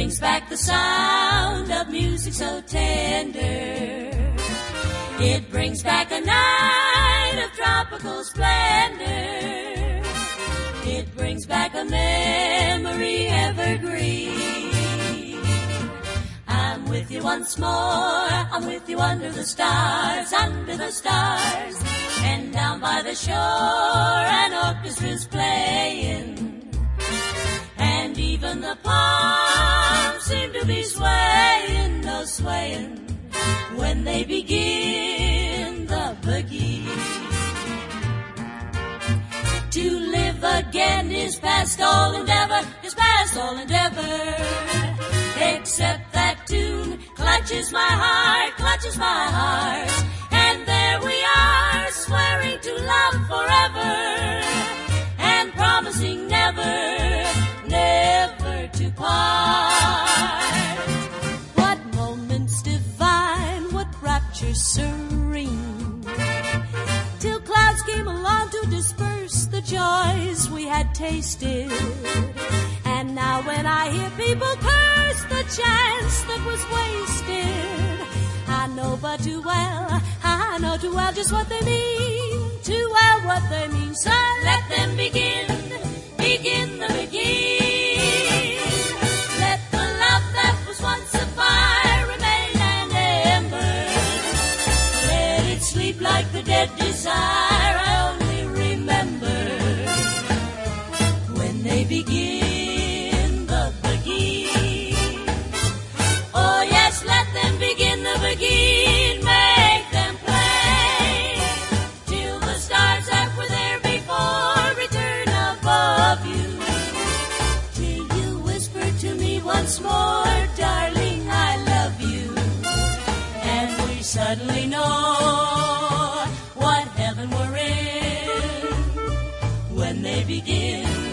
brings back the sound of music so tender. It brings back a night of tropical splendor. It brings back a memory evergreen. I'm with you once more, I'm with you under the stars, and down by the shore an orchestra's playing, and even the palms seem to be swaying, oh swaying, when they begin the boogie. To live again is past all endeavor, is past all endeavor, except that tune clutches my heart, and there we are, swearing to love forever, and promising never, never to part. What moments divine, what rapture serene, till clouds came along to disperse the joys we had tasted. And now when I hear people curse the chance that was wasted, I know but too well, I know too well just what they mean, too well what they mean. So let them begin the begin. Let the love that was once a fire remain an ember. Let it sleep like the dead desire I only remember when they begin the begin. Oh yes, let them begin the begin. Make them play till the stars that were there before return above you. Till you whisper to me once more, darling, I love you. And we suddenly know what heaven we're in when they begin